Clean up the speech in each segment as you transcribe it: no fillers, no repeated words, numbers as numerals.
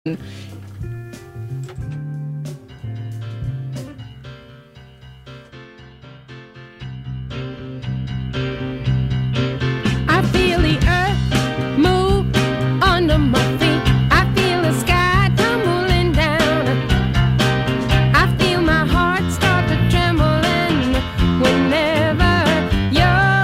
I feel the earth move under my feet. I feel the sky tumbling down. I feel my heart start to trembling whenever you're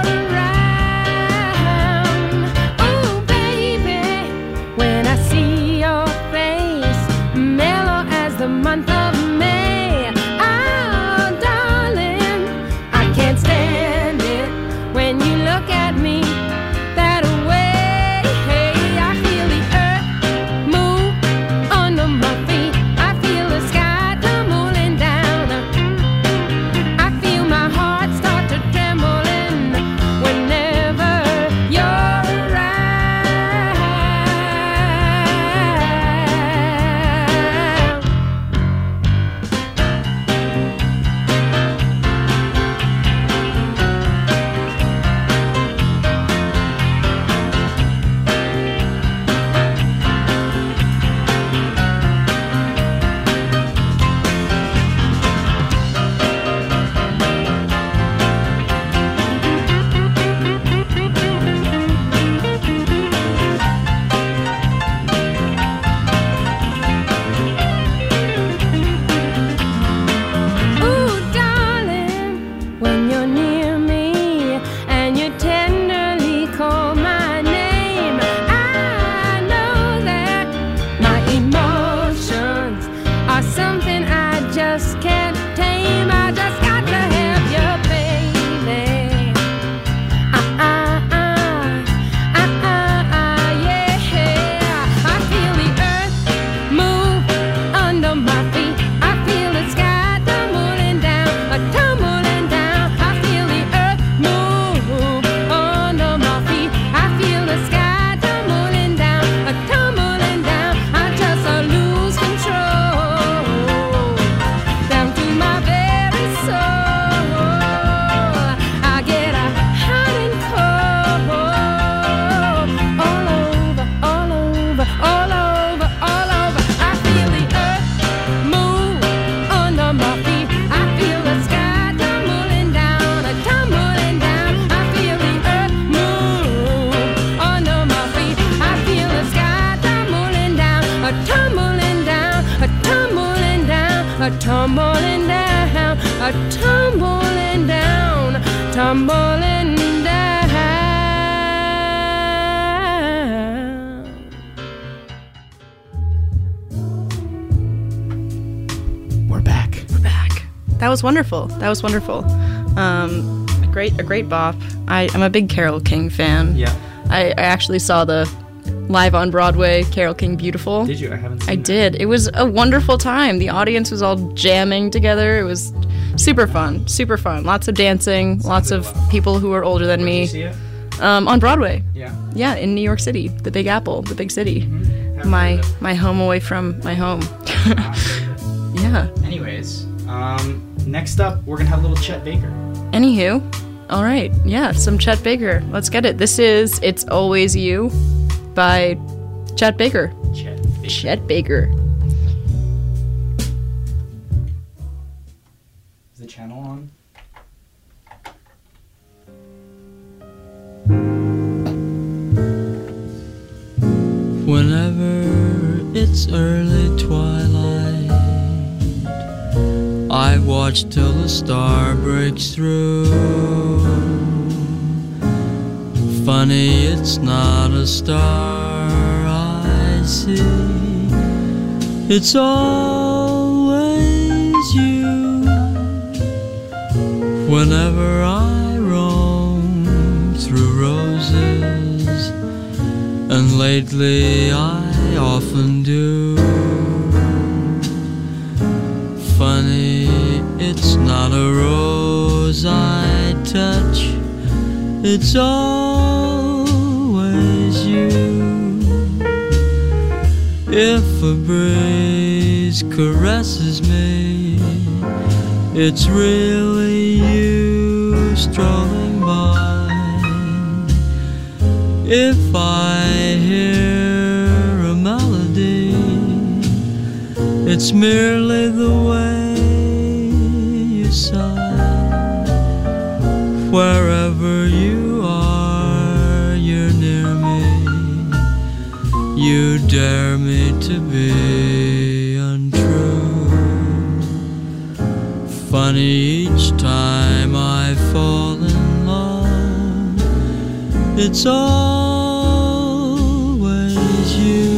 around. Oh, baby, when I see your face, mellow as the month of May. Oh, darling, I can't stand it when you look at me that way. I feel the earth move under my feet. I feel the sky tumbling down. I feel my heart start to trembling whenever you're around. Ooh, darling, when you're near me and you tenderly call my name, I know that my emotions are something I just can't tame. I just got to have you, baby. Yeah. I feel the earth move under my feet. I feel the sky tumbling down, tumbling down. I feel the earth move under my feet. I feel the sky tumbling down, tumbling down. I just lose control down to my very soul. I get a hot and cold all over, all over, all over, all over. I feel the earth move under my feet. I feel the sky tumbling down, tumbling down. I feel the earth move under my feet. I feel the sky tumbling down, tumbling down, tumbling down, tumbling down, tumbling down, tumbling down. We're back. We're back. That was wonderful. That was wonderful. A great bop. I'm a big Carole King fan. Yeah. I actually saw the live on Broadway Carole King Beautiful. Did you? I haven't seen I that. did. It was a wonderful time. The audience was all jamming together. It was super fun. Super fun. Lots of dancing. Lots of people who are older than Did you me. see it? On Broadway. Yeah. Yeah, in New York City, the Big Apple, the big city. Haven't My heard of it. my home away from my home. Yeah. Anyways, next up, we're gonna have a little Chet Baker. Anywho, all right. Yeah, some Chet Baker. Let's get it. This is "It's Always You" by Chet Baker. Chet Baker. Chet Baker. Is the channel on? Whenever it's early twilight, I watch till the star breaks through. Funny, it's not a star I see, it's always you. Whenever I roam through roses, and lately I often do. Funny, it's not a rose I touch, it's always you. If a breeze caresses me, it's really you strolling by. If I hear a melody, It's merely the way you sigh. Wherever you are, you're near me. You dare me to be untrue. Funny, each time I fall in love, it's always you.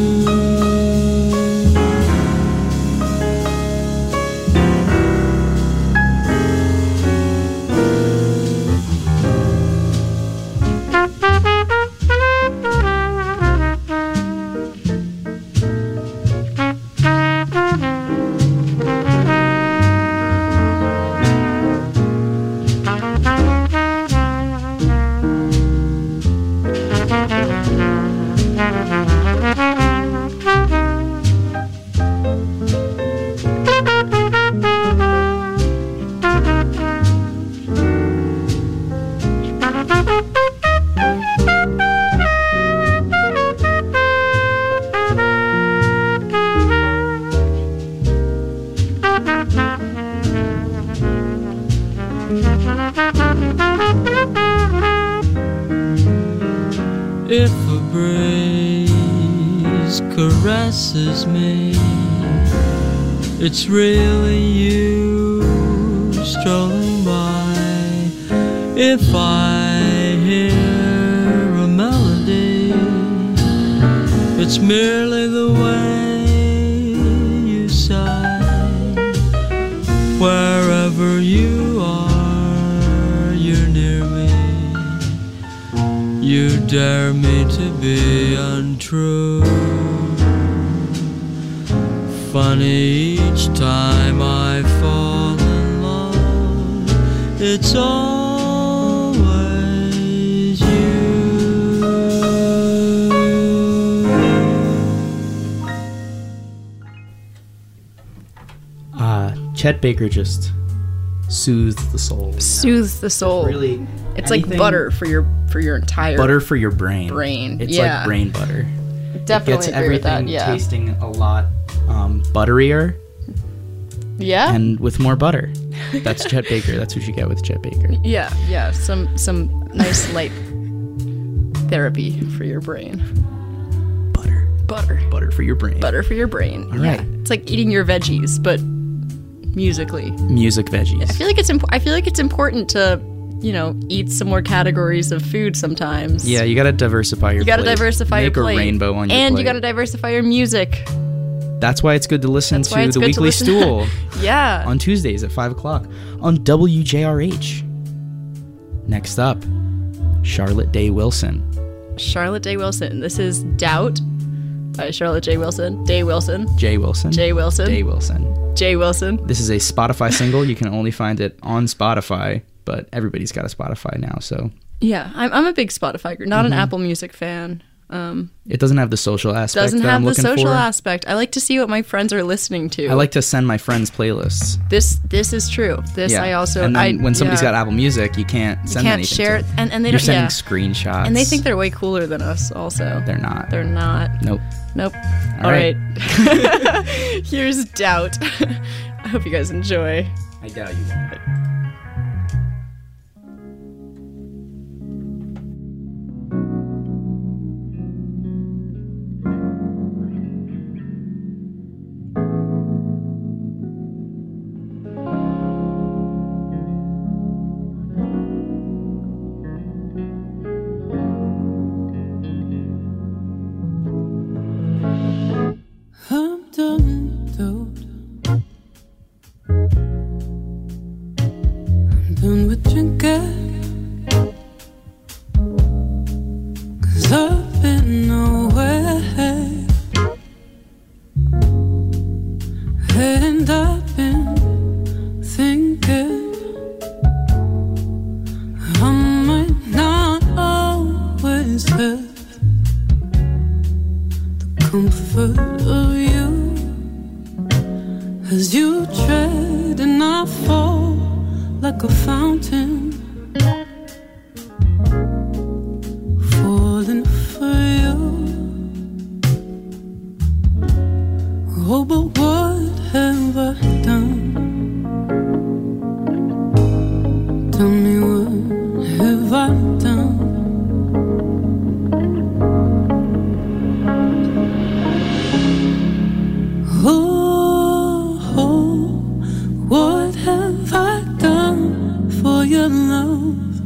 If a breeze caresses me, it's really you strolling by. If I hear a melody, it's merely the way you sigh. Wherever you are, you're near me. You dare me to be untrue. Funny, each time I fall in love, it's always you. Chet Baker just soothes the soul. Soothes the soul. Really, It's like butter for your entire butter for your brain. It's like brain butter. Definitely It gets agree with that. everything Yeah. tasting a lot butterier Yeah. and with more butter. That's Chet Baker. That's what you get with Chet Baker. Yeah. Yeah. Some nice light therapy for your brain. Butter. Butter for your brain. Butter for your brain. All yeah. right. It's like eating your veggies, but musically. Music veggies. I feel like it's important to, eat some more categories of food sometimes. Yeah, you gotta diversify your You gotta plate. diversify Make your plate. a rainbow on your and plate. you gotta diversify your music. That's why it's good to listen That's why to it's The good to Weekly listen- Stool Yeah. on Tuesdays at 5 o'clock on WJRH. Next up, Charlotte Day Wilson. Charlotte Day Wilson. This is Doubt by Charlotte J. Wilson. Day Wilson. Jay Wilson. Jay Wilson. Day Wilson. Jay Wilson. This is a Spotify single. You can only find it on Spotify, but everybody's got a Spotify now, so Yeah, I'm a big Spotify girl, not an Apple Music fan. it doesn't have the social aspect Doesn't that have I'm the looking social for. aspect. I like to see what my friends are listening to. I like to send my friends playlists. this is true. This Yeah. I also and then when somebody's yeah. got Apple Music, you can't send can't anything share to it, and they You're don't sending yeah. screenshots. And they think they're way cooler than us also. They're not. They're not. Nope. Nope. All All right. right. Here's Doubt. I hope you guys enjoy. I doubt you won't. I'm done with doubt. I'm done with drinking, 'cause I've been away, and I've been thinking I might not always have comfort of you as you tread and I fall like a fountain, falling for you. Oh, but what have I done? Tell me what have I done? Oh, what have I done for your love?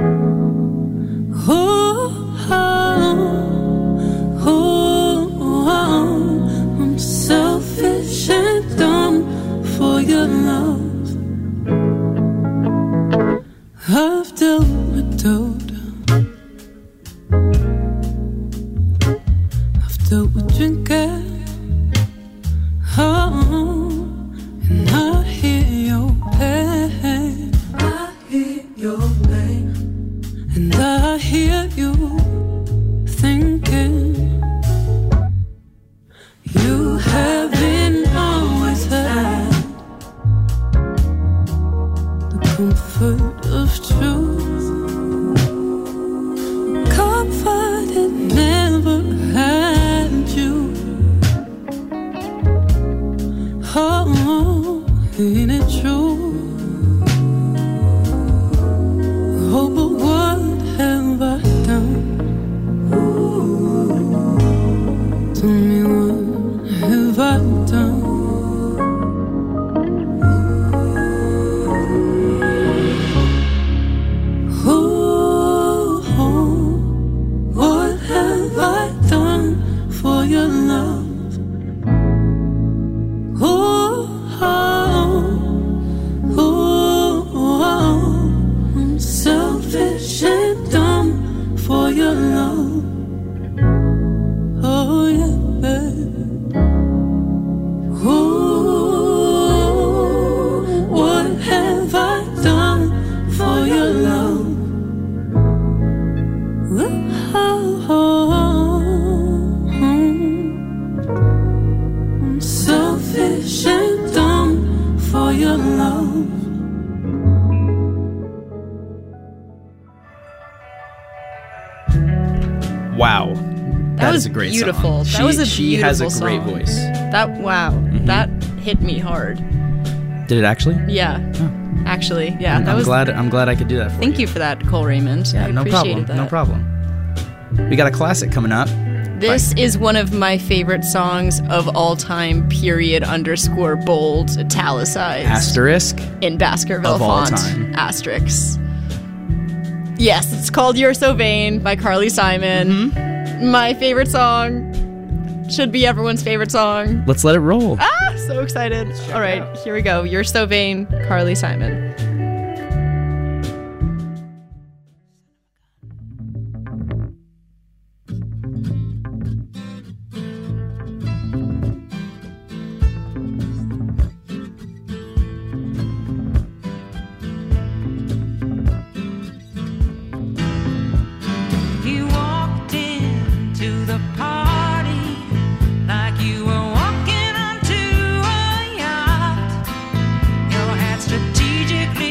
I'm selfish and dumb for your love. I've dealt with Dodo, I've dealt with drinking. And I hear your pain. I hear your pain. And I hear you thinking you haven't always had the comfort of truth. Comfort that never had you. Oh, ain't it true? Oh, but what have I done? Tell me what have I done? Oh, what have I done for your love? I'm selfish and dumb for your love. Oh yeah, babe. Oh, what have I done for your love? I'm selfish and dumb for your love. Wow. That was is a great beautiful. song. That was a She has a beautiful great song. voice. That hit me hard. Did it actually? Yeah. Oh. Actually, yeah. I'm That was. glad I could do that for Thank you for that, Cole Raymond. Yeah, I no appreciated problem. that. No problem. We got a classic coming up. This is one of my favorite songs of all time, period, underscore, bold, italicized. Asterisk. In Baskerville Of all font. time. Asterisk. Yes, it's called You're So Vain by Carly Simon. Mm-hmm. My favorite song. Should be everyone's favorite song. Let's let it roll. Ah, so excited. All right, here we go. You're So Vain, Carly Simon. You walked into the party like you were walking onto a yacht. Your hat strategically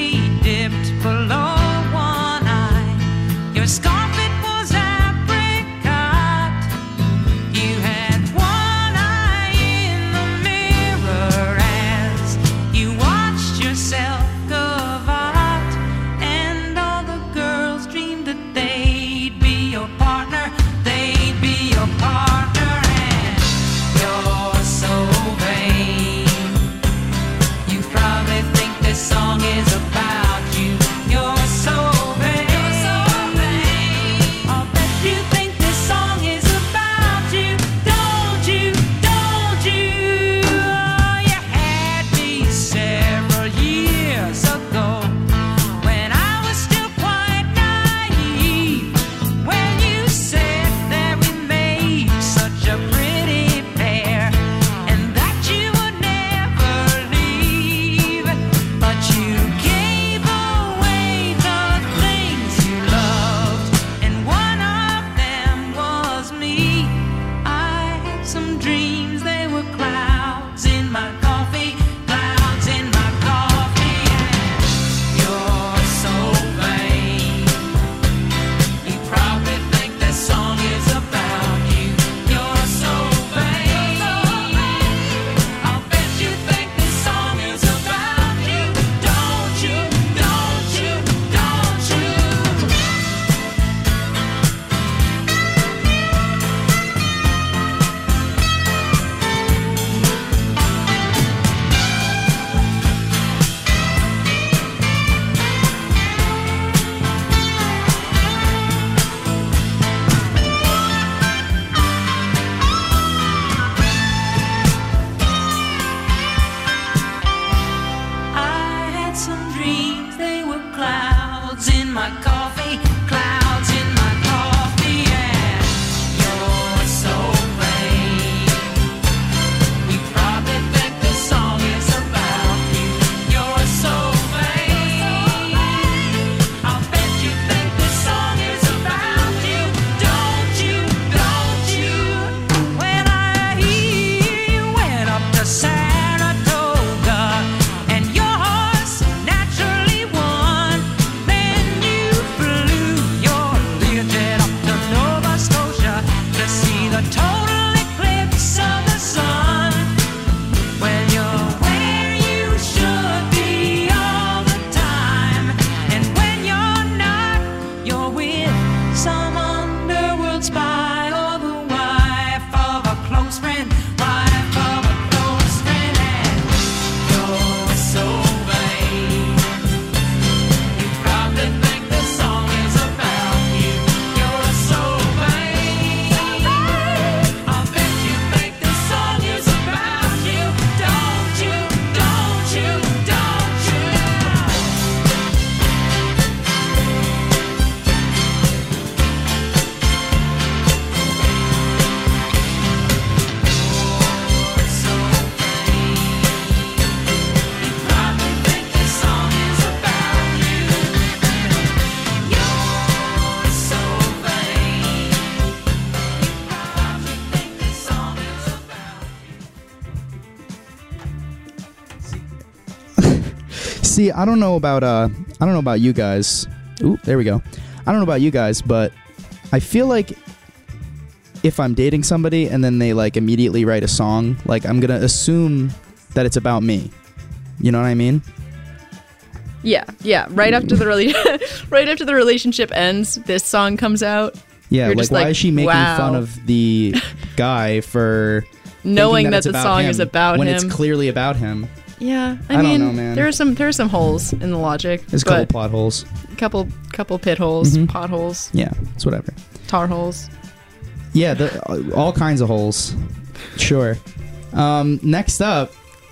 See, I don't know about you guys. Ooh, there we go. I don't know about you guys, but I feel like if I'm dating somebody and then they like immediately write a song, like I'm gonna assume that it's about me. You know what I mean? Yeah. Right after the relationship ends, this song comes out. Yeah, You're like just why like, is she making wow. fun of the guy for Knowing thinking that it's the about song him is about when him. it's clearly about him? Yeah, I don't know, man. there are some holes in the logic. There's a couple plot holes. couple pit holes, Mhm. potholes, Yeah, it's whatever. tar holes. Yeah, all kinds of holes. Sure. Next up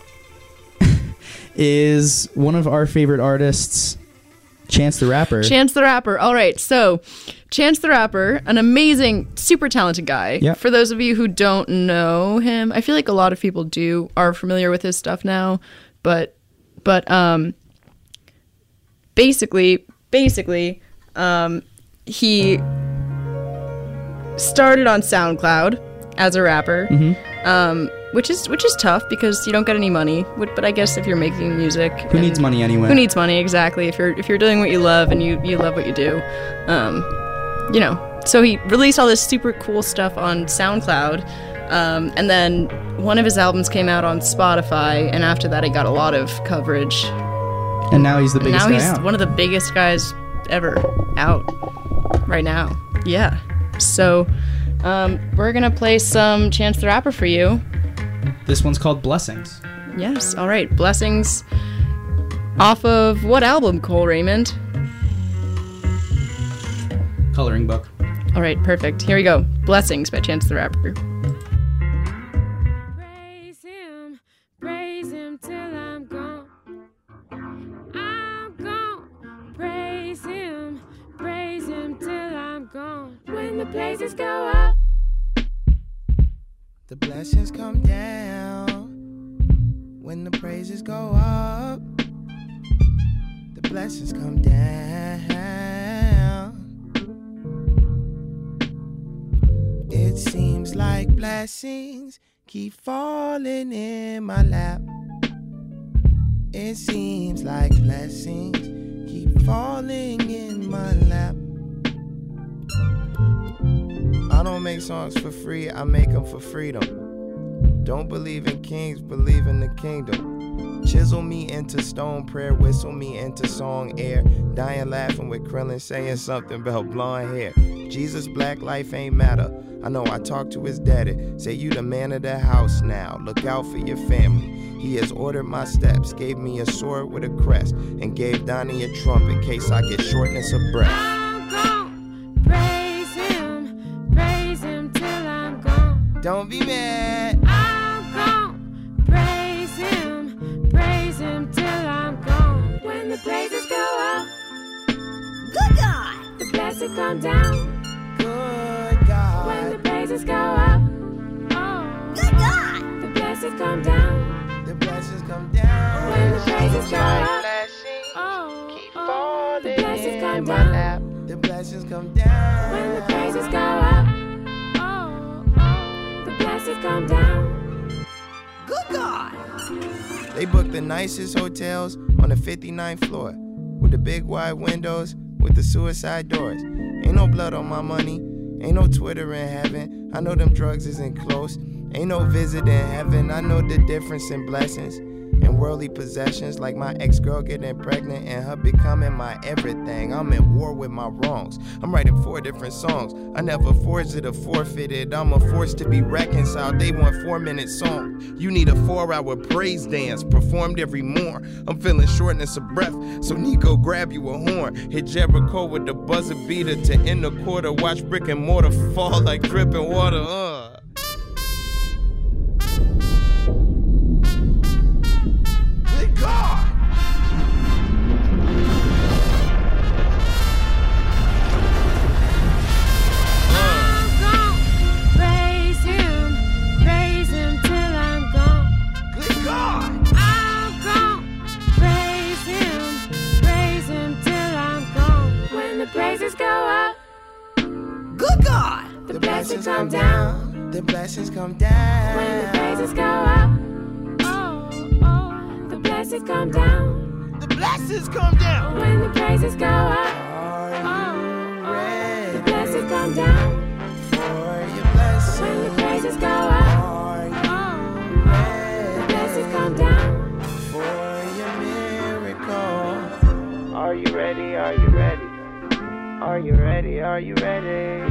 is one of our favorite artists, Chance the Rapper. Chance the Rapper. All right, so Chance the Rapper, an amazing, super talented guy. Yep. For those of you who don't know him, I feel like a lot of people are familiar with his stuff now, but basically, he started on SoundCloud as a rapper. Which is tough because you don't get any money. But I guess if you're making music, Who needs money anyway? Who needs money, exactly? If you're doing what you love and you love what you do, you know. So he released all this super cool stuff on SoundCloud, and then one of his albums came out on Spotify, and after that, he got a lot of coverage. And now he's the biggest Now guy he's out. one of the biggest guys ever out right now. Yeah. So we're gonna play some Chance the Rapper for you. This one's called Blessings. Yes. All right. Blessings. Off of what album, Cole Raymond? Coloring book. All right. Perfect. Here we go. Blessings by Chance the Rapper. Praise him till I'm gone. I'm gone. Praise him till I'm gone. When the praises go up, the blessings come down. When the praises go up, the blessings come down. It seems like blessings keep falling in my lap. It seems like blessings keep falling in my lap. I don't make songs for free, I make them for freedom. Don't believe in kings, believe in the kingdom. Chisel me into stone, prayer whistle me into song air. Dying laughing with Krillin saying something about blonde hair. Jesus, black life ain't matter. I know I talked to his daddy. Say you the man of the house now. Look out for your family. He has ordered my steps, gave me a sword with a crest, and gave Donnie a trump in case I get shortness of breath. I'm gone. Praise him till I'm gone. Don't be mad. I'm gone. Praise him till I'm gone. When the praises go up, good God, the blessing come down. Good God. When the praises go up, oh, good God, the blessings come down. The blessings come down. When the praises go up, Blessings oh, keep oh, falling the blessings in come my down. lap. The blessings come down. When the praises go up, oh, oh, the blessings come down. Good God. They booked the nicest hotels on the 59th floor with the big wide windows with the suicide doors. Ain't no blood on my money, ain't no Twitter in heaven. I know them drugs isn't close, ain't no visit in heaven. I know the difference in blessings and worldly possessions, like my ex-girl getting pregnant and her becoming my everything. I'm at war with my wrongs. I'm writing 4 different songs. I never forged it or forfeited. I'm a force to be reconciled. They want 4-minute song. You need a 4-hour praise dance performed every morn. I'm feeling shortness of breath, so Nico grab you a horn. Hit Jericho with the buzzer beater to end the quarter. Watch brick and mortar fall like dripping water. Good God! I'm gone. Praise him till I'm gone. Good God! I'm gone. Praise him till I'm gone. When the praises go up, Good God! the blessings come down. The blessings come down. When the praises go up, oh, oh, the blessings come down. The blessings blessings come down. When the praises go up, Are you the ready blessings come down. for your blessing? When the praises go up, Are you the ready blessings come down. for your miracle? Are you ready? Are you ready? Are you ready? Are you ready?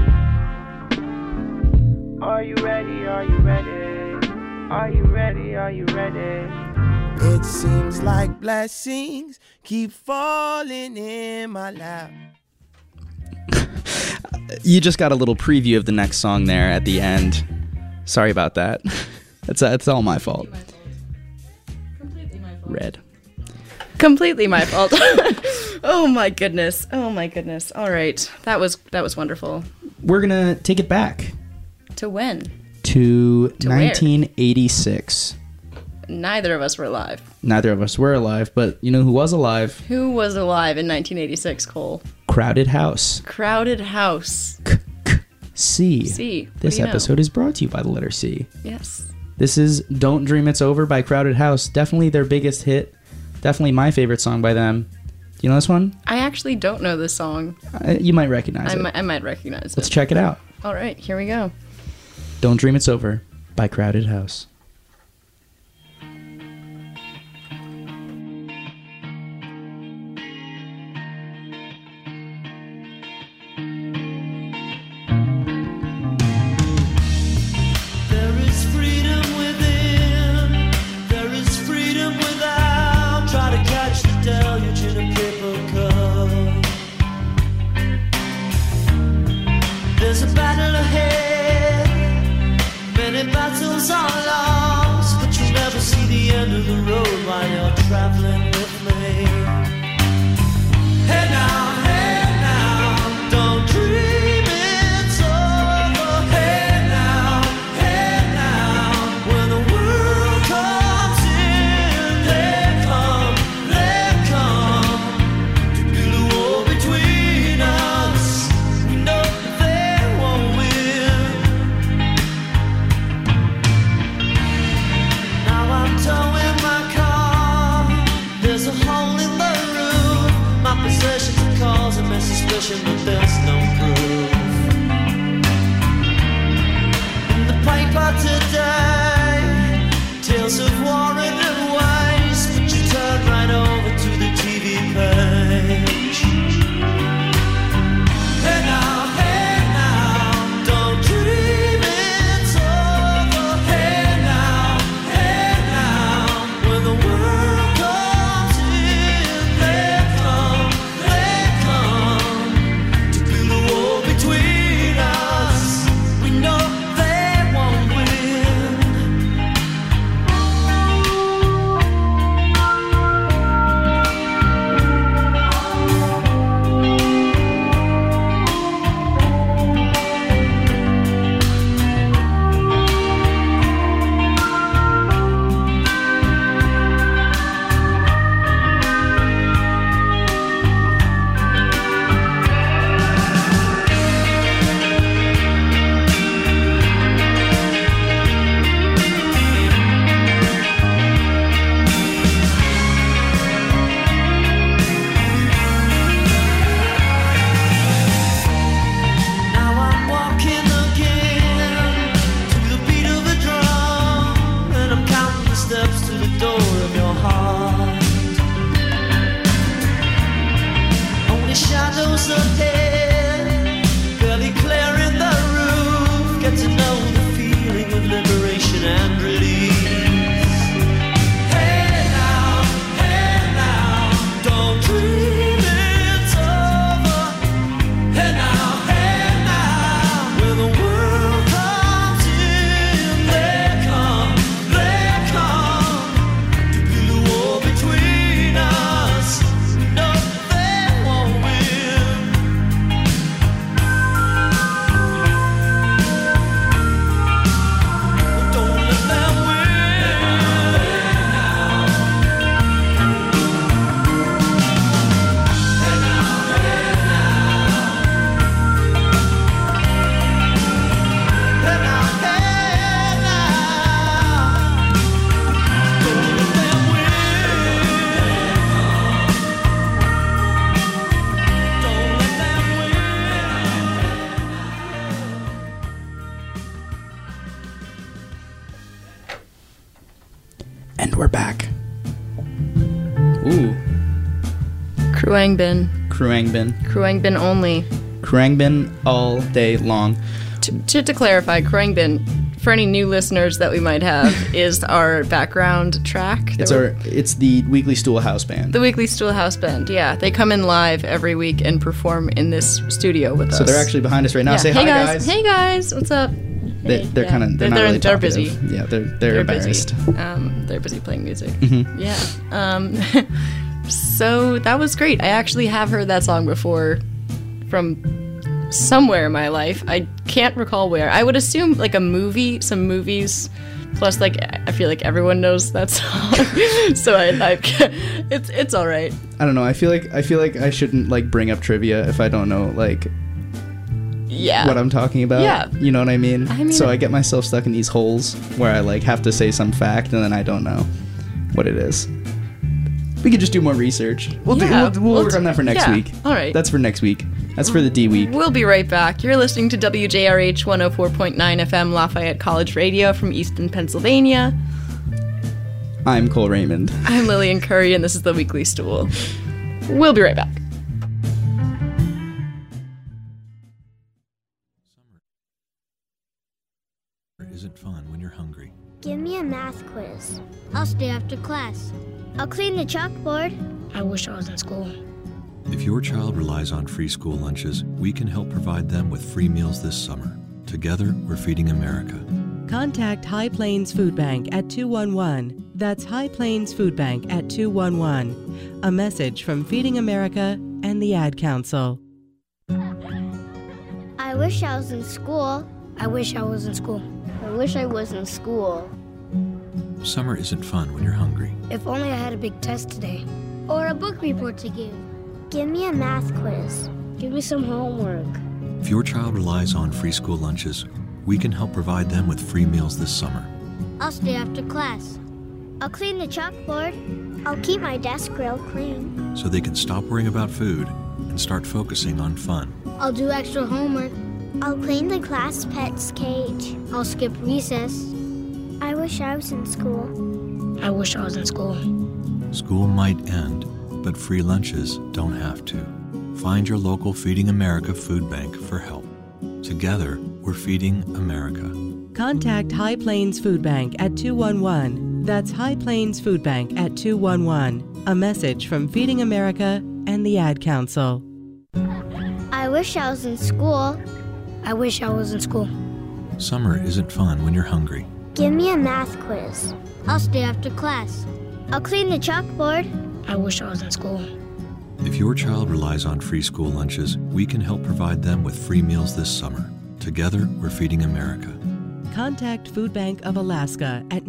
Are you ready? Are you ready? Are you ready? Are you ready? It seems like blessings keep falling in my lap. You just got a little preview of the next song there at the end. Sorry about that. That's all my fault. Completely my fault. Red. Completely my fault. Oh my goodness. Oh my goodness. All right. That was wonderful. We're gonna take it back To when? to To where? 1986. Neither of us were alive. Neither of us were alive, but you know who was alive? Who was alive in 1986, Cole? Crowded House. Crowded House. C. C. What This do you know? episode is brought to you by the letter C. Yes. This is Don't Dream It's Over by Crowded House. Definitely their biggest hit. Definitely my favorite song by them. Do you know this one? I actually don't know this song. You might recognize I it. might recognize Let's it. check it out. All right, here we go. Don't Dream It's Over by Crowded House. There is freedom within, there is freedom without. Try to catch the deluge in a paper cup. There's a battle ahead, many battles are lost, but you'll never see the end of the road while you're traveling with me. Hey now, don't dream it's over. Hey now, when the world comes in, they come to build a wall between us. We know they won't win. Now I'm towing my car. There's a hole in the roof. My possessions are causing me suspicion, but there's no proof. In the paper today, tales of war and waste, but you turn right over to the TV page. Hey now, don't dream it's over. Hey now, when the world comes in, they come to build a And we're back. Ooh. Kruangbin. Kruangbin. Kruangbin only. Kruangbin all day long. To clarify, Kruangbin, for any new listeners that we might have, is our background track. It's the Weekly Stool House Band. The Weekly Stool House Band, yeah. They come in live every week and perform in this studio with us. So they're actually behind us right now. Yeah. Say hey hi, guys. Hey guys, what's up? They're kind of they're not really they're talkative. busy. Yeah, they're embarrassed. Busy. They're busy playing music. Mm-hmm. Yeah. So that was great. I actually have heard that song before from somewhere in my life. I can't recall where. I would assume like a movie, some movies. Plus, like I feel like everyone knows that song, so it's all right. I don't know. I feel like I shouldn't like bring up trivia if I don't know like. Yeah. What I'm talking about. Yeah. You know what I mean? So I get myself myself stuck in these holes where I like have to say some fact and then I don't know what it is. We could just do more research. We'll work on that for next week. All right. That's for next week. That's for the D week. We'll be right back. You're listening to WJRH 104.9 FM Lafayette College Radio from Easton, Pennsylvania. I'm Cole Raymond. I'm Lillian Curry, and this is the Weekly Stool. We'll be right back. Isn't fun when you're hungry. Give me a math quiz. I'll stay after class. I'll clean the chalkboard. I wish I was in school. If your child relies on free school lunches, we can help provide them with free meals this summer. Together, we're feeding America. Contact High Plains Food Bank at 211. That's High Plains Food Bank at 211. A message from Feeding America and the Ad Council. I wish I was in school. I wish I was in school. I wish I was in school. Summer isn't fun when you're hungry. If only I had a big test today. Or a book report to give. Give me a math quiz. Give me some homework. If your child relies on free school lunches, we can help provide them with free meals this summer. I'll stay after class. I'll clean the chalkboard. I'll keep my desk real clean. So they can stop worrying about food and start focusing on fun. I'll do extra homework. I'll clean the class pet's cage. I'll skip recess. I wish I was in school. I wish I was in school. School might end, but free lunches don't have to. Find your local Feeding America food bank for help. Together, we're feeding America. Contact High Plains Food Bank at 211. That's High Plains Food Bank at 211. A message from Feeding America and the Ad Council. I wish I was in school. I wish I was in school. Summer isn't fun when you're hungry. Give me a math quiz. I'll stay after class. I'll clean the chalkboard. I wish I was in school. If your child relies on free school lunches, we can help provide them with free meals this summer. Together, we're feeding America. Contact Food Bank of Alaska at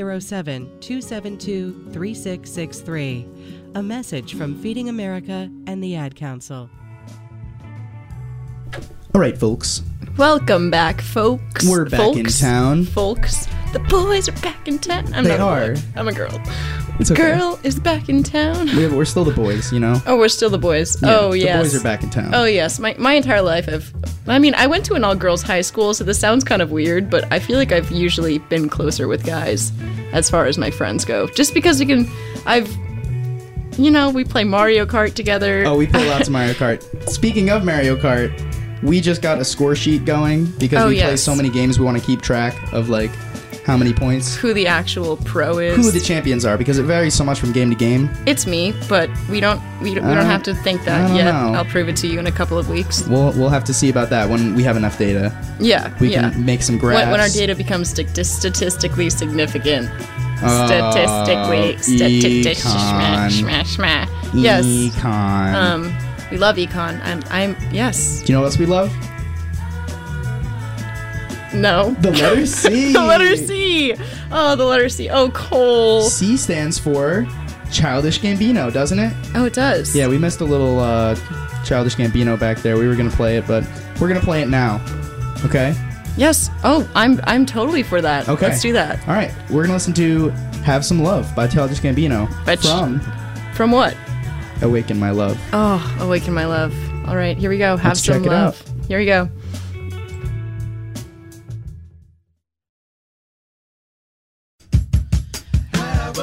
907-272-3663. A message from Feeding America and the Ad Council. All right, folks. Welcome back, folks. We're back in town. Folks. The boys are back in town. They are. I'm a girl. It's okay. Girl is back in town. We're still the boys, you know? Oh, we're still the boys. Yeah, oh, yes. The boys are back in town. Oh, yes. My entire life I went to an all-girls high school, so this sounds kind of weird, but I feel like I've usually been closer with guys as far as my friends go. Just because we play Mario Kart together. Oh, we play lots of Mario Kart. Speaking of Mario Kart, we just got a score sheet going because we play so many games we want to keep track of, like, how many points. Who the actual pro is. Who the champions are, because it varies so much from game to game. It's me, but we don't have to think that yet. Know. I'll prove it to you in a couple of weeks. We'll have to see about that when we have enough data. Yeah. We can make some graphs. When our data becomes statistically significant. Econ. Yes. Econ. We love econ. I'm yes. Do you know what else we love? No. The letter C. The letter C. Oh, the letter C. Oh, Cole. C stands for Childish Gambino, doesn't it? Oh, it does. Yeah, we missed a little Childish Gambino back there. We were gonna play it, but we're gonna play it now. Okay? Yes. Oh, I'm totally for that. Okay. Let's do that. All right. We're gonna listen to "Have Some Love" by Childish Gambino. From what? "Awaken My Love." Oh, "Awaken My Love." All right, here we go. Have Let's some check it love. out. Here we go. Have a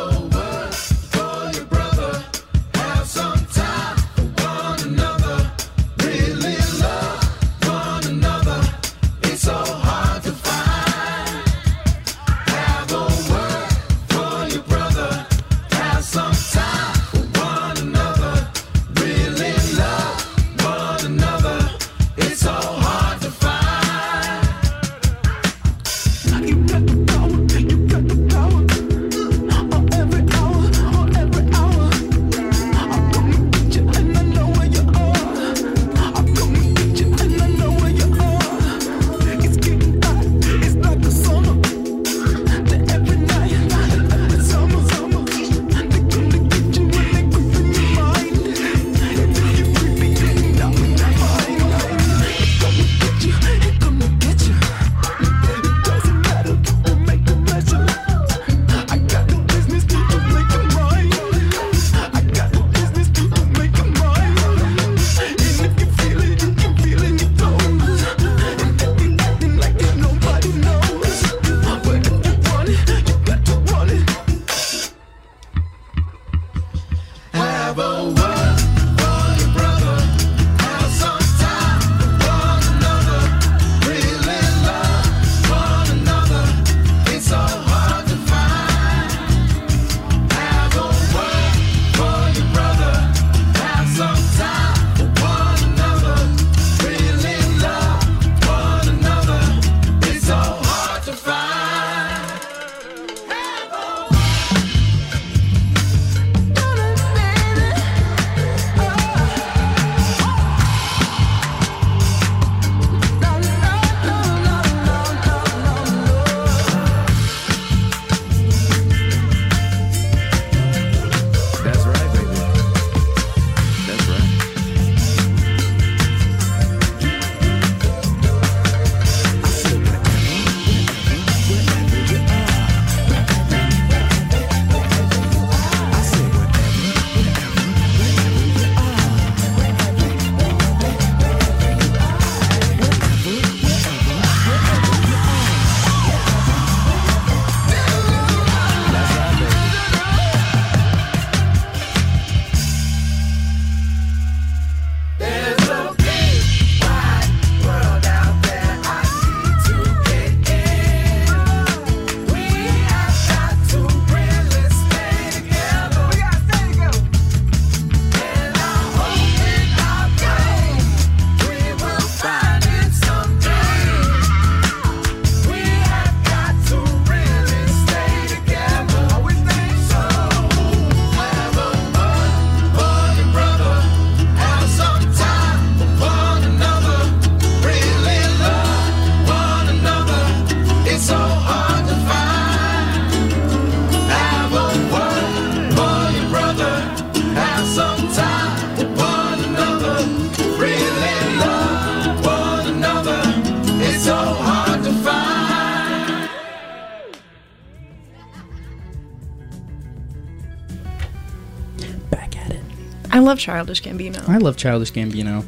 I love Childish Gambino. I love Childish Gambino.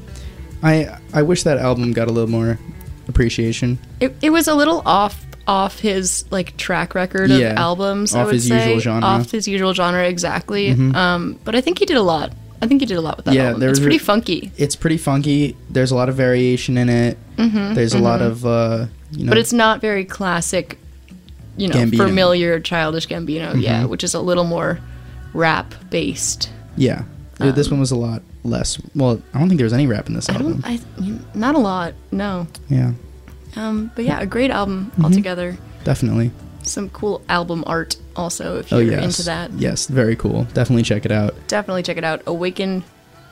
I wish that album got a little more appreciation. It was a little off his like track record of albums. Off his usual genre. Off his usual genre, exactly. But I think he did a lot. I think he did a lot with that album. It's pretty funky. It's pretty funky. There's a lot of variation in it. There's a lot of but it's not very classic, Gambino. familiar Childish Gambino. Which is a little more rap based. Yeah. This one was a lot less. Well, I don't think there was any rap in this album. Not a lot, no. Yeah. But yeah, a great album altogether. Definitely. Some cool album art also, if you're into that. Yes, very cool. Definitely check it out. Definitely check it out. Awaken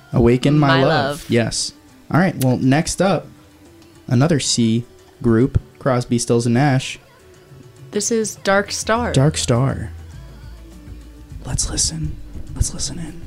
My Love. Yes. All right, well, next up, another C group, Crosby, Stills, and Nash. This is Dark Star. Dark Star. Let's listen. Let's listen in.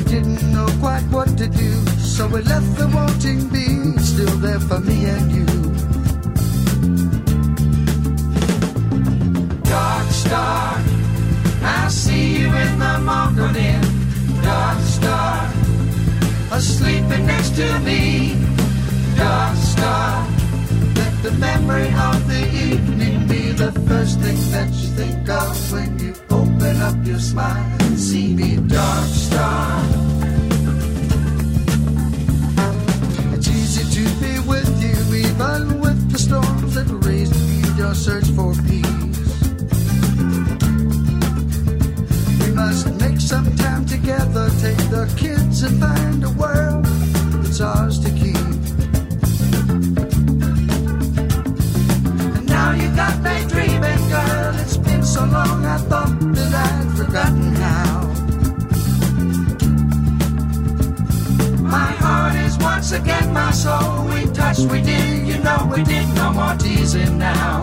didn't know quite what to do, so we left the wanting bee still there for me and you. Dark star, I see you in the morning. Dark star, sleeping next to me. Dark star, let the memory of the evening be the first thing that you think of when you open up your smile and see me. Dark star, it's easy to be with you even with the storms that raise your search for peace. We must make some time together, take the kids and find a world that's ours to keep. And now you got me dreaming, girl. It's been so long I thought that I'd forgotten how. My heart is once again my soul. We touched, we did, you know we did. No more teasing now.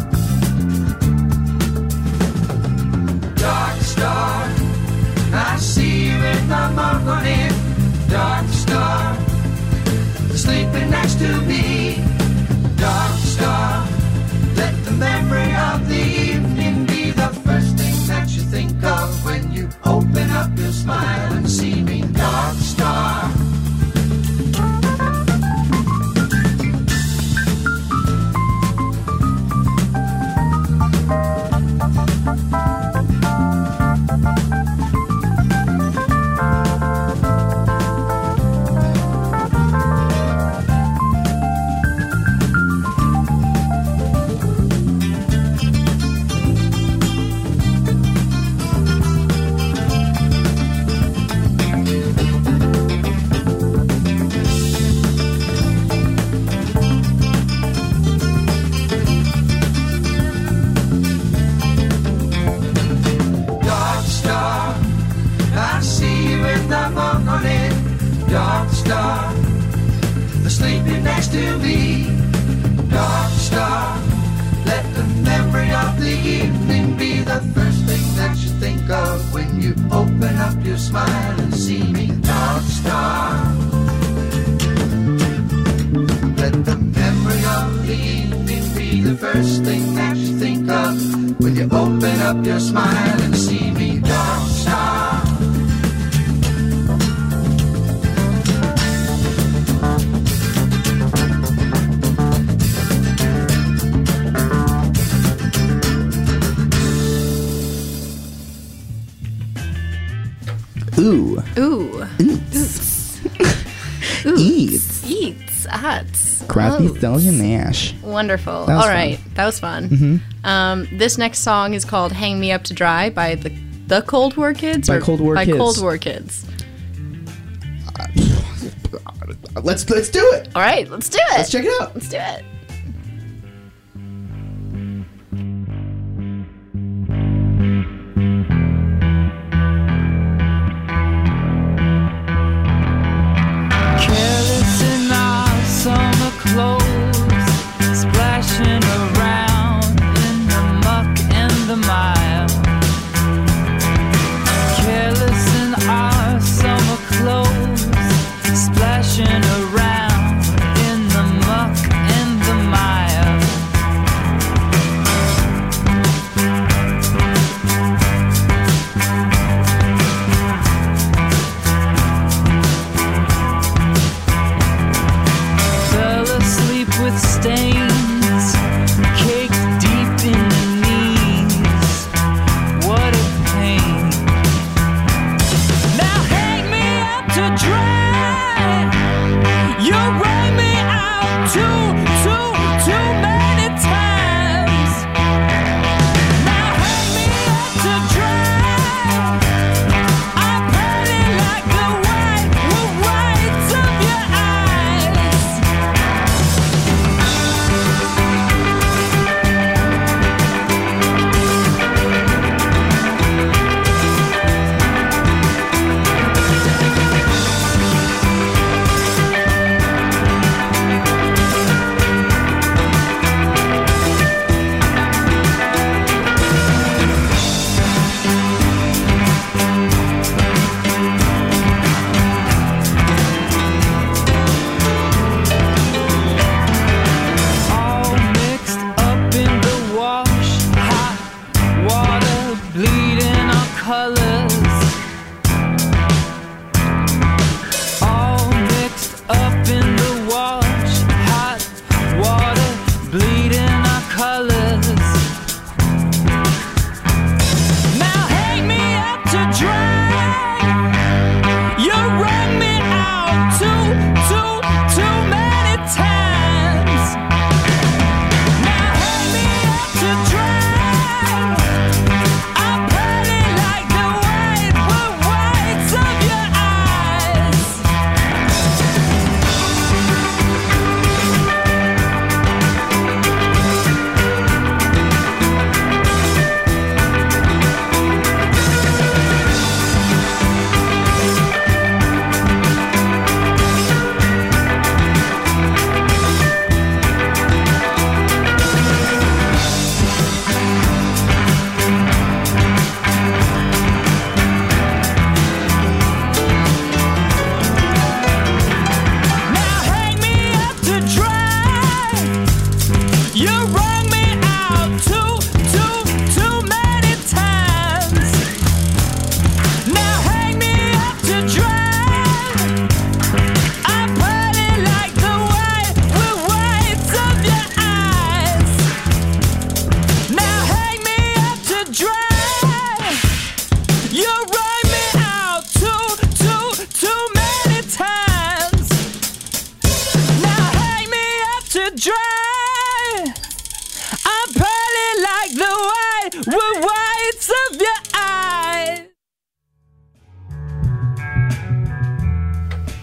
Dark star, I see you in the morning. Dark star, sleeping next to me. Dark star, let the memory of the evening be the first thing that you think of when you open up your smile and see me. Dark star. Dark star, sleeping next to me. Dark star, let the memory of the evening be the first thing that you think of when you open up your smile and see me. Dark star, let the memory of the evening be the first thing that you think of when you open up your smile and see me. Dark star. Ooh. Ooh. Oots. Oots. Eats. Ats. Crosby, Stills, and Nash. Wonderful. All fun. right. That was fun. Mm-hmm. This next song is called Hang Me Up to Dry by the Cold War Kids? By Cold War Kids. Cold War Kids. Let's do it. All right. Let's do it. Let's check it out. Let's do it. Clothes splashing around in the muck and the mire. Careless in our summer clothes splashing around in the muck and the mire. With stains caked deep in the knees. What a pain. Now hang me up to dry. You run me out too many times. Now hang me up to dry. I'm burning like the whites of your eyes.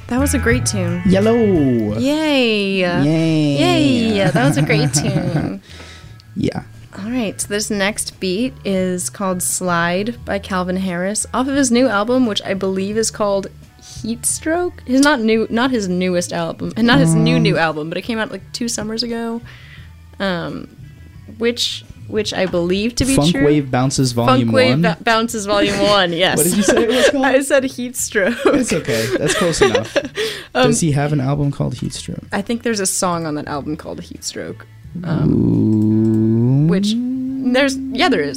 That was a great tune. Yellow. Yay. Yay. Yay. That was a great tune. Yeah. All right, so this next beat is called Slide by Calvin Harris off of his new album, which I believe is called Heatstroke. Not his newest album, and not his new album, but it came out like 2 summers ago. Which I believe to be Funk true. Wave Bounces Volume 1. Funk Wave Bounces Volume 1, yes. What did you say it was called? I said Heatstroke. It's okay. That's close enough. Does he have an album called Heatstroke? I think there's a song on that album called Heatstroke. Which there is.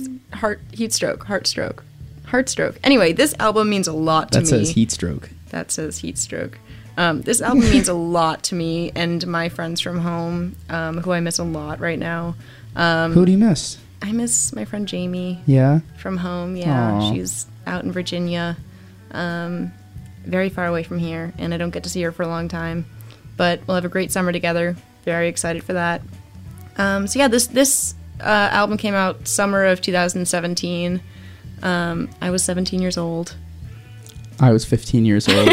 Heartstroke. Anyway, this album means a lot to me. That says Heatstroke. That says Heatstroke. This album means a lot to me and my friends from home, who I miss a lot right now. Who do you miss? I miss my friend Jamie. Yeah? From home, yeah. Aww. She's out in Virginia, very far away from here, and I don't get to see her for a long time. But we'll have a great summer together. Very excited for that. So yeah, this album came out summer of 2017. I was 17 years old. I was 15 years old.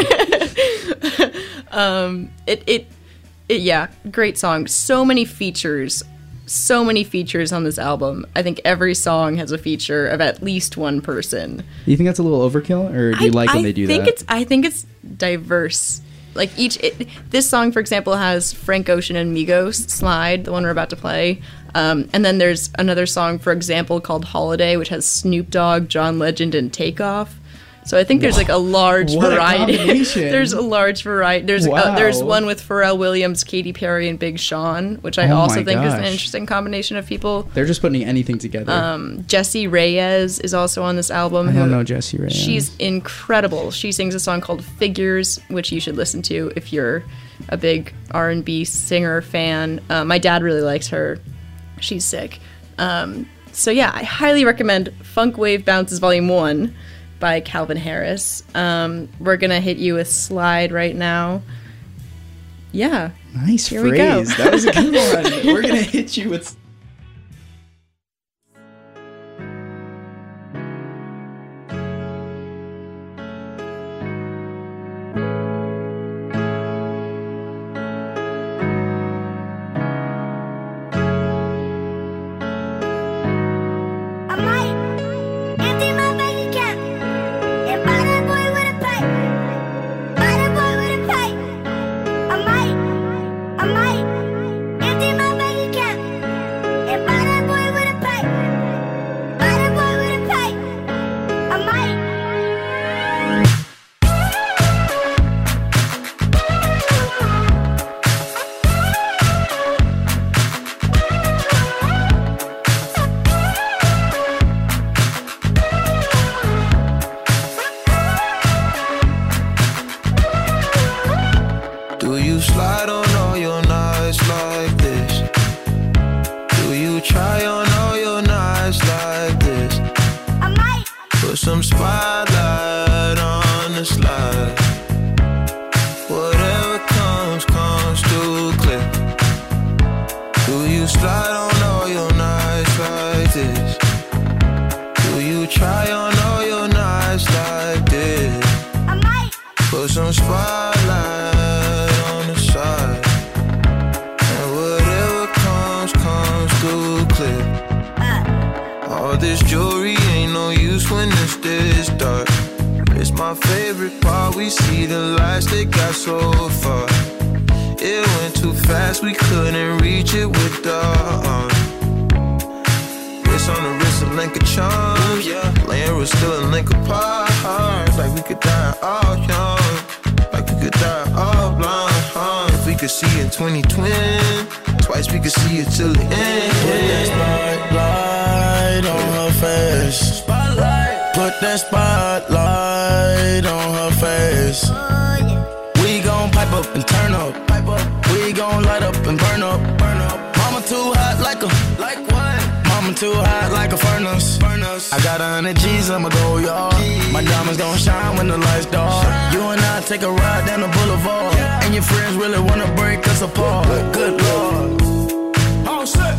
Yeah, great song. So many features on this album. I think every song has a feature of at least one person. Do you think that's a little overkill, or do you like when they do that? I think it's diverse. Like this song, for example, has Frank Ocean and Migos, Slide, the one we're about to play. And then there's another song, for example, called Holiday, which has Snoop Dogg, John Legend, and Takeoff. So I think there's like a large variety. There's a large variety. There's one with Pharrell Williams, Katy Perry, and Big Sean, which I also think is an interesting combination of people. They're just putting anything together. Jessie Reyez is also on this album. I don't know Jessie Reyez. She's incredible. She sings a song called Figures, which you should listen to if you're a big R&B singer fan. My dad really likes her. She's sick. So yeah, I highly recommend Funk Wave Bounces Volume 1 by Calvin Harris. We're gonna hit you with Slide right now. Yeah. Nice Here phrase. We go. That was a good one. We're gonna hit you with... I got 100 G's, I'ma go yard. My diamonds gon' shine when the lights dark. You and I take a ride down the boulevard, and your friends really wanna break us apart. Good Lord,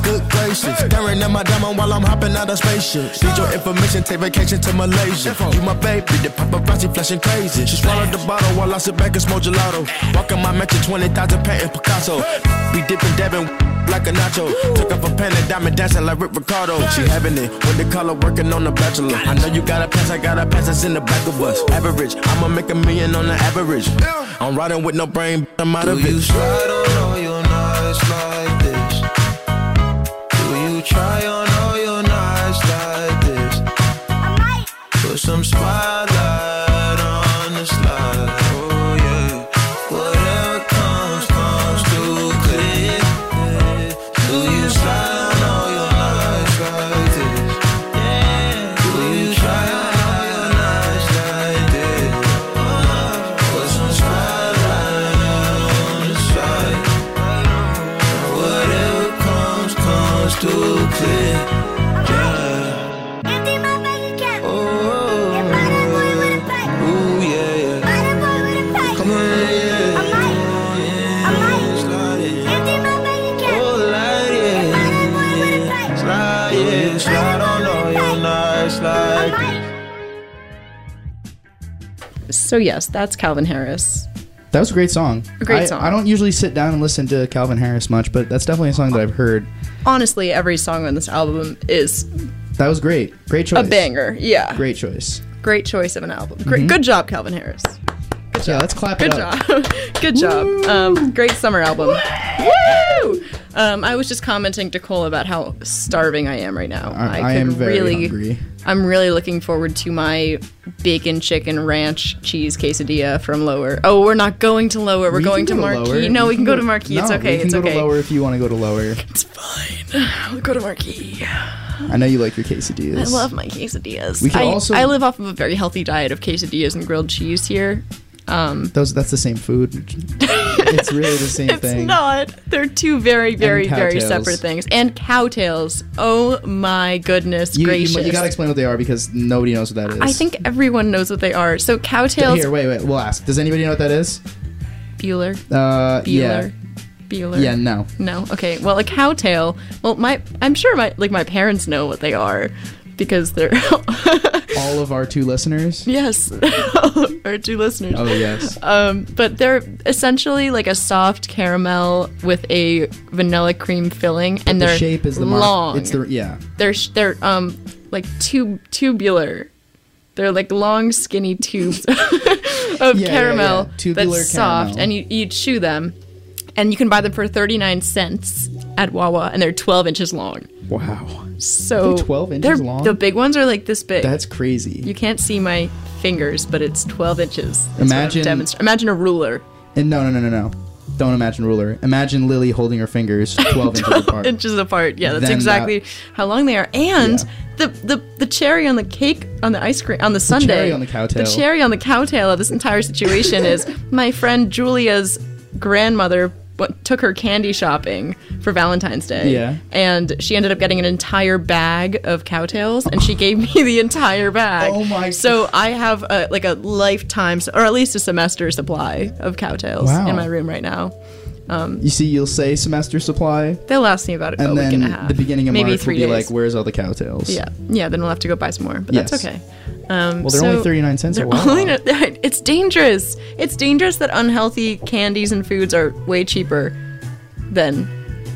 good gracious. Staring at my diamond while I'm hopping out of spaceship. Need your information, take vacation to Malaysia. You my baby, the paparazzi flashing crazy. She swallowed the bottle while I sit back and smoke gelato. Walking my mansion, 20,000 painting Picasso. We dipping, dabbing like a nacho. Took off a pen and diamond dancing like Rick Ricardo. She having it with the color working on the Bachelor. I know you got a pass, I got a pass that's in the back of us. Average, I'ma make $1 million on the average. I'm riding with no brain, I'm out of it. Do you slide on all your nights like this? Do you try on all your nights like this? Put some spotlight on the slide. Oh yeah. Whatever comes too clear. Do you slide on all your nights like this? Do you try on all your nights like this? Put some spotlight on the slide. Whatever comes too clear. Empty my bank account. Oh, And buy that boy with a pack. ooh, yeah. Buy that boy with a pack. Come on, yeah. I might. Slide it. Empty my bank account. Oh, light And buy that boy with a it. pack. Slide, yeah. Slide on all your nights like So yes, that's Calvin Harris. That was a great song. A great song. I don't usually sit down and listen to Calvin Harris much, but that's definitely a song that I've heard. Honestly, every song on this album is That was great. Great choice. a banger. Yeah. Great choice. Great choice of an album. Great, Good job, Calvin Harris. Good job. Yeah, let's clap Good it up. job. Good job. Great summer album. Woo! I was just commenting to Cole about how starving I am right now. I am very hungry. I'm really looking forward to my bacon chicken ranch cheese quesadilla from Lower. Oh, we're not going to Lower. We're going to Marquee. No, we can go to Marquee. It's okay. We can It's go okay. to Lower if you want to go to Lower. It's fine. We'll go to Marquee. I know you like your quesadillas. I love my quesadillas. We could also- I live off of a very healthy diet of quesadillas and grilled cheese here. That's the same food. It's really the same thing. It's not. They're two very, very, very cowtails. separate things. And cowtails. Oh my goodness gracious. You gotta explain what they are because nobody knows what that is. I think everyone knows what they are. So cowtails. Here, wait. We'll ask. Does anybody know what that is? Bueller. Yeah. Bueller. Yeah, no. No. Okay. Well, a cowtail. Well, I'm sure my parents know what they are because they're All of our 2 listeners? yes, our 2 listeners. Oh, yes. But they're essentially like a soft caramel with a vanilla cream filling, and the they're shape is the long. It's the yeah. They're like tubular. They're like long, skinny tubes of caramel Tubular that's soft, caramel. and you chew them, and you can buy them for 39 cents at Wawa, and they're 12 inches long. Wow. So They're 12 inches long? The big ones are like this big. That's crazy. You can't see my fingers, but it's 12 inches. That's Imagine- imagine a ruler. And no. Don't imagine ruler. Imagine Lily holding her fingers 12 inches apart. Inches apart. Yeah, that's Then exactly how long they are. And the cherry on the cake, on the ice cream, on the sundae. cherry on the cowtail. The cherry on the cowtail of this entire situation is my friend Julia's grandmother took her candy shopping for Valentine's Day. Yeah. And she ended up getting an entire bag of cowtails, and she gave me the entire bag. Oh my! So I have a lifetime, or at least a semester supply of cowtails Wow. in my room right now. You see, you'll say semester supply, They'll last me about a and week then and a half. the beginning of maybe March 3 will be days. like, "Where's all the cowtails?" Yeah. Then we'll have to go buy some more, but Yes. that's okay. Well, they're only 39 cents a they're while. only- It's dangerous. It's dangerous that unhealthy candies and foods are way cheaper than,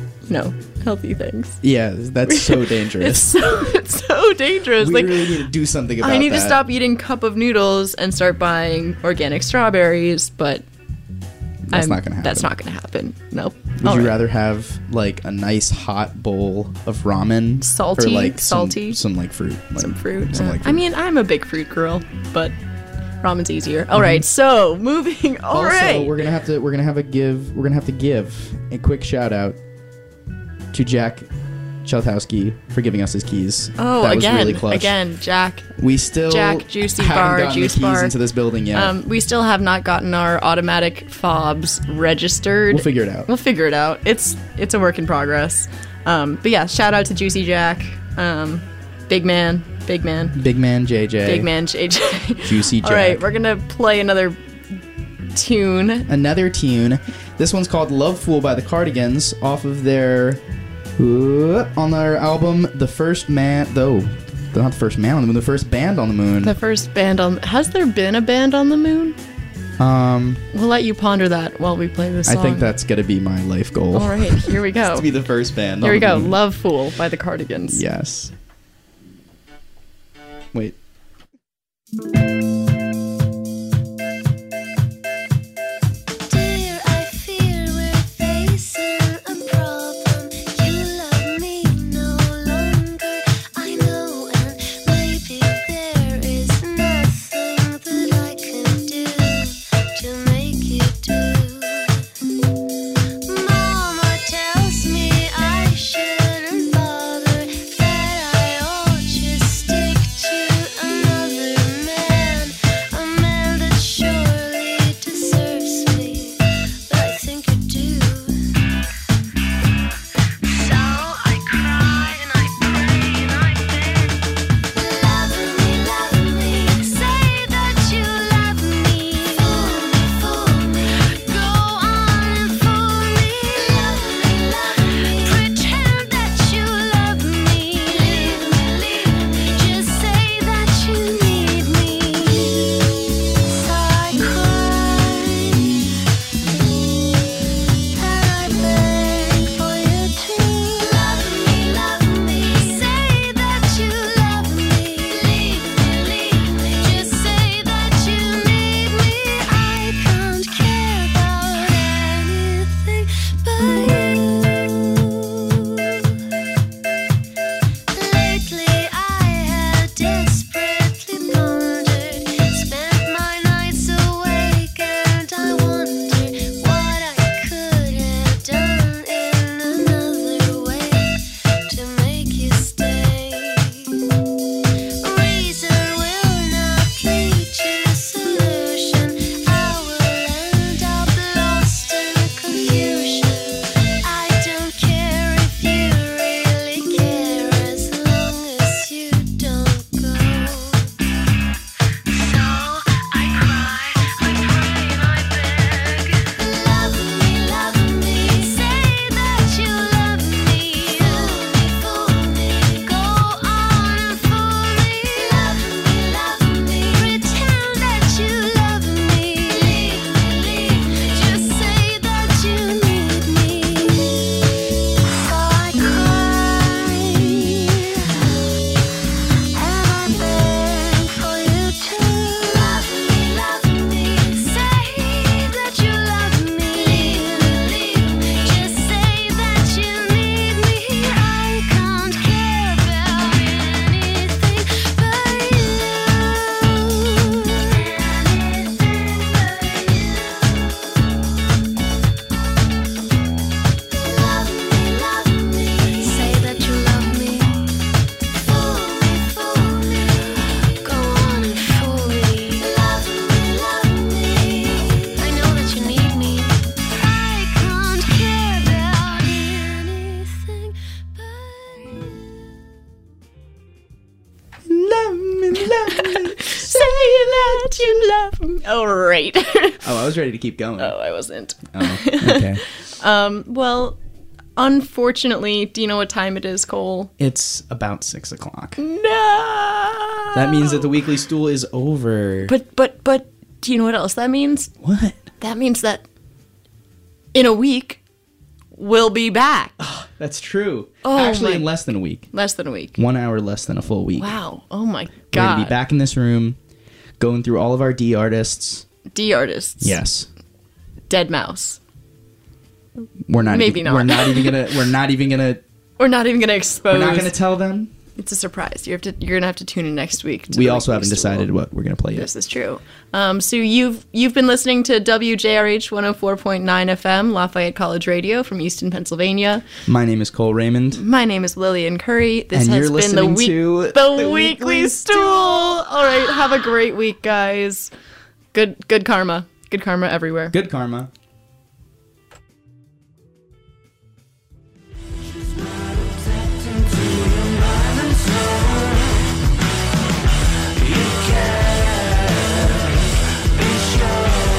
healthy things. Yeah, that's so dangerous. It's so dangerous. We like, really need to do something about that. I need to stop eating cup of noodles and start buying organic strawberries, but That's not gonna happen. That's not going to happen. Nope. Would you rather have like a nice hot bowl of ramen, Salty, or like salty. some like fruit, some fruit? Some, like, I mean, I'm a big fruit girl, but ramen's easier. All right, so moving. All also, right. we're gonna have to give a quick shout out to Jack Cheltowski for giving us his keys. Oh, that again, was really clutch. Jack. We still Jack, Juicy haven't Bar, gotten Juice the keys Bar. into this building yet. We still have not gotten our automatic fobs registered. We'll figure it out. It's a work in progress. But yeah, shout out to Juicy Jack, Big Man JJ, Big Man JJ, Juicy Jack. All right, we're gonna play another tune. This one's called Love Fool by the Cardigans off of their On their album, The First Man, though, not the first man on the moon, the first band on the moon. The first band on... Has there been a band on the moon? We'll let you ponder that while we play this song. I think that's going to be my life goal. All right, here we go. To be the first band Here on we the go. moon. Love Fool by the Cardigans. Yes. Wait. All right. Oh, I was ready to keep going. Oh, I wasn't. Oh, okay. Well, unfortunately, do you know what time it is, Cole? It's about 6 o'clock. No. That means that the weekly stool is over. But, do you know what else that means? What? That means that in a week, we'll be back. Oh, that's true. Oh, actually, in less than a week. Less than a week. 1 hour less than a full week. Wow. Oh my God. We're going to be back in this room, going through all of our D artists. D artists. Yes. Dead Mouse. We're not. Maybe not. We're not even gonna. We're not even gonna. We're not even gonna expose. We're not gonna tell them. It's a surprise. You're gonna have to tune in next week. We also haven't decided what we're gonna play yet. This is true. So you've been listening to WJRH 104.9 FM, Lafayette College Radio from Easton, Pennsylvania. My name is Cole Raymond. My name is Lillian Curry. This and has you're been the listening Weekly Stool. All right, have a great week, guys. Good karma. Good karma everywhere. Good karma.